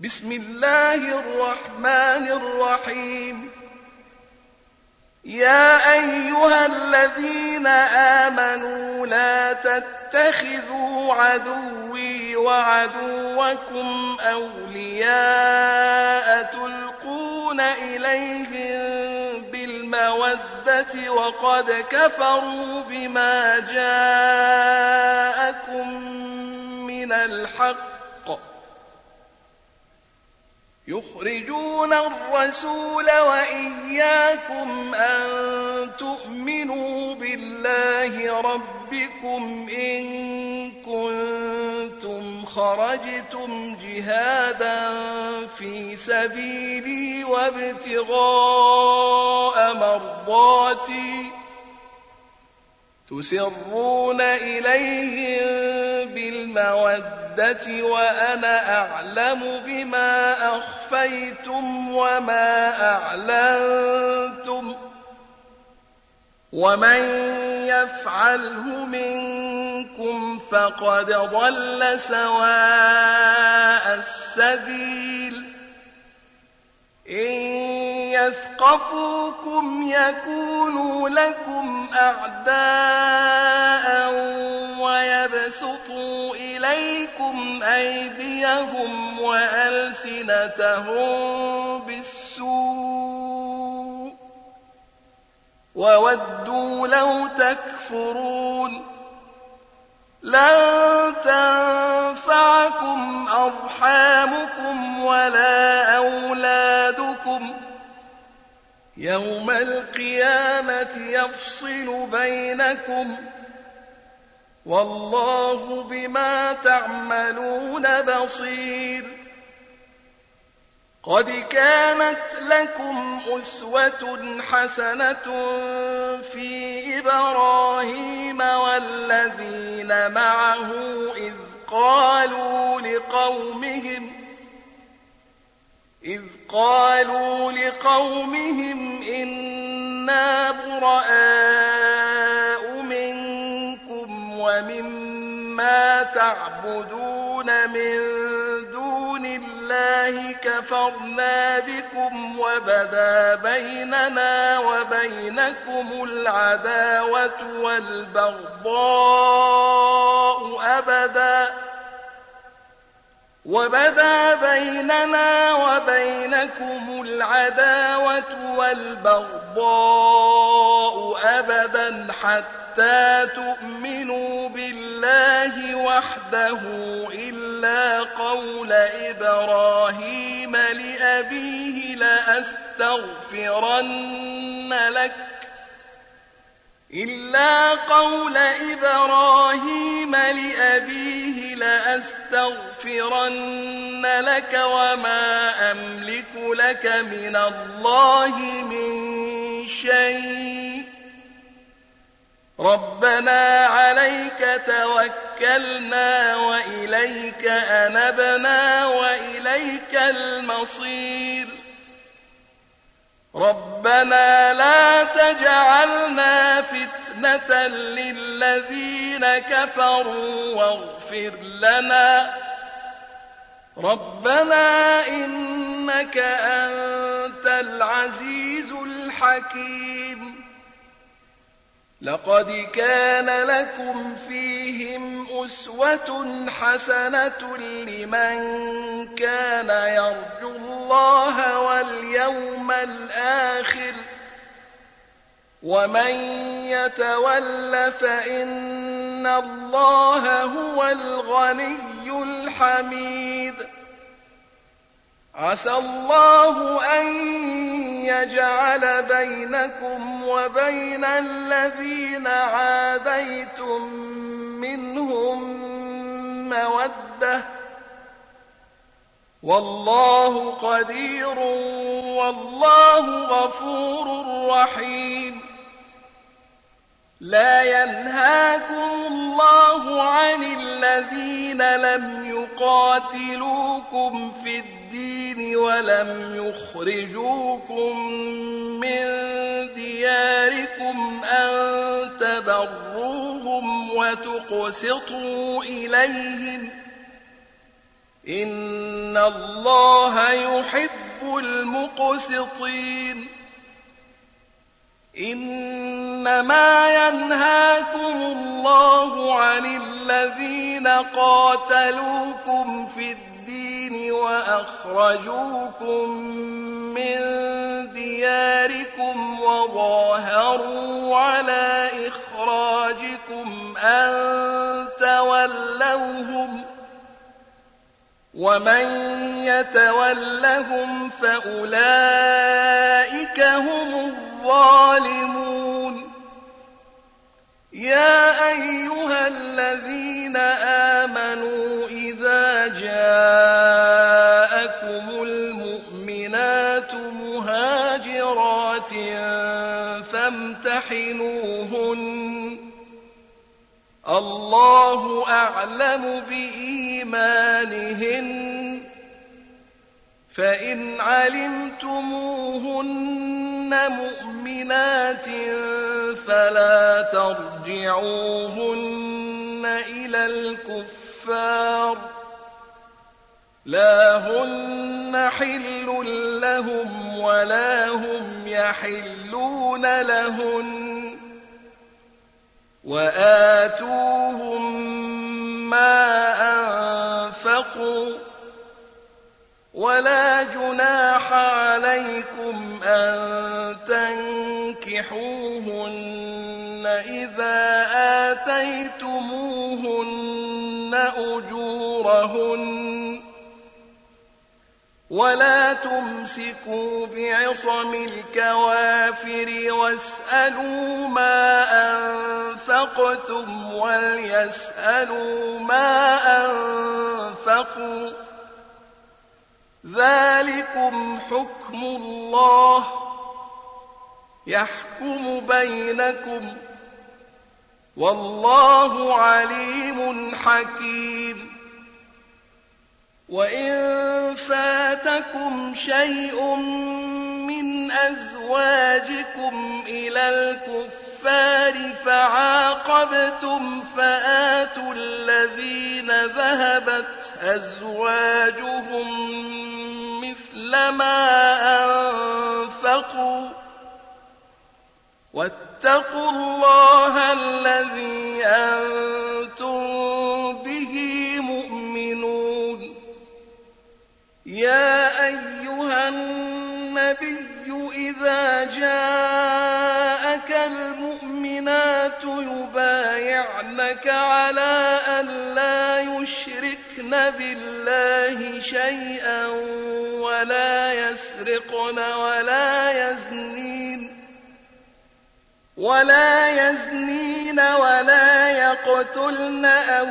بسم الله الرحمن الرحيم. يا أيها الذين آمنوا لا تتخذوا عدوي وعدوكم أولياء تلقون إليهم بالمودة وقد كفروا بما جاءكم من الحق يخرجون الرسول وإياكم أن تؤمنوا بالله ربكم إن كنتم خرجتم جهادا في سبيلي وابتغاء مرضاتي تسرون إليهم بالمودة وأنا أعلم بما أخفيتم وما أعلنتم ومن يفعله منكم فقد ضل سواء السبيل. إن يثقفوكم يكونوا لكم أعداء ويبسطوا إليكم أيديهم وألسنتهم بالسوء وودوا لو تكفرون. لن تنفعكم أرحامكم ولا أولادكم يوم القيامة يفصل بينكم والله بما تعملون بصير. قد كانت لكم أسوة حسنة في إبراهيم والذين معه إذ قالوا لقومهم إنا براء منكم ومما تعبدون من دون الله كفرنا بكم وبدا بيننا وبينكم العداوة والبغضاء أبدا حتى تؤمنوا بالله وحده إلا قول إبراهيم لأبيه لأستغفرن لك وما أملك لك من الله من شيء ربنا عليك توكلنا وإليك أنبنا وإليك المصير. ربنا لا تجعلنا فتنة للذين كفروا واغفر لنا ربنا إنك أنت العزيز الحكيم. لقد كان لكم فيهم أسوة حسنة لمن كان يرجو الله واليوم الآخر ومن يتول فإن الله هو الغني الحميد. عسى الله أن يجعل بينكم وبين الذين عاديتم منهم مودة والله قدير والله غفور رحيم. لا ينهاكم الله عن الذين لم يقاتلوكم في الدين ولم يخرجوكم من دياركم أن تبروهم وتقسطوا إليهم إن الله يحب المقسطين إنما ينهاكم الله عن الذين قاتلوكم في الدين وأخرجوكم من دياركم وظاهروا على إخراجكم أن تولوهم ومن يتولهم فأولئك هم الظالمون يا أيها الذين آمنوا إذا جاءكم المؤمنات مهاجرات فامتحنوهن الله أعلم بإيمانهن فإن علمتموهن مؤمنات فلا ترجعوهن إلى الكفار لا هن حل لهم ولا هم يحلون لهن وآتوهم ما أنفقوا ولا جناح عليكم أن تنكحوهن إذا آتيتموهن أجورهن ولا تمسكوا بعصم الكوافر واسألوا ما أنفقتم وليسألوا ما أنفقوا ذلكم حكم الله يحكم بينكم والله عليم حكيم وإن فاتكم شيء من أزواجكم إلى الكفار فعاقبتم فآتوا الذين ذهبت أزواجهم مثل ما أنفقوا واتقوا الله الذي أنتم به مؤمنون يا أيها النبي إذا جاءك المؤمنات يبايعنك على أن لا يشركن بالله شيئا ولا يسرقن ولا يزنين ولا يقتلن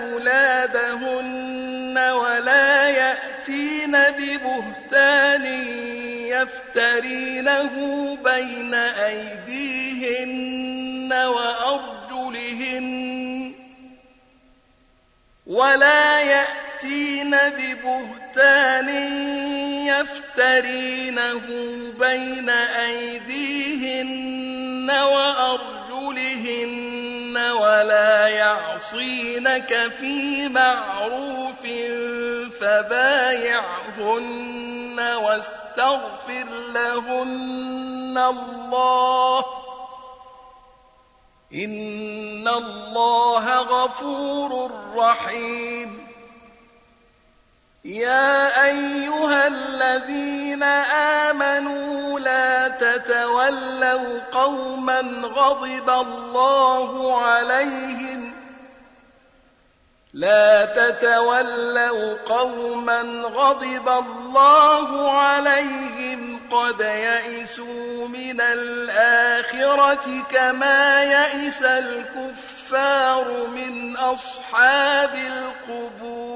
أولادهن ولا يأتين ببهتان يفترينه بين أيديهن وأرجلهن ولا يأتين ببهتان يفترينه بين أيديهن وأرجلهن ولا يعصينك في معروف فبايعهن واستغفر لهن الله إن الله غفور رحيم يا أيها الذين آمنوا لا تتولوا قوما غضب الله عليهم قد يئسوا من الآخرة كما يئس الكفار من أصحاب القبور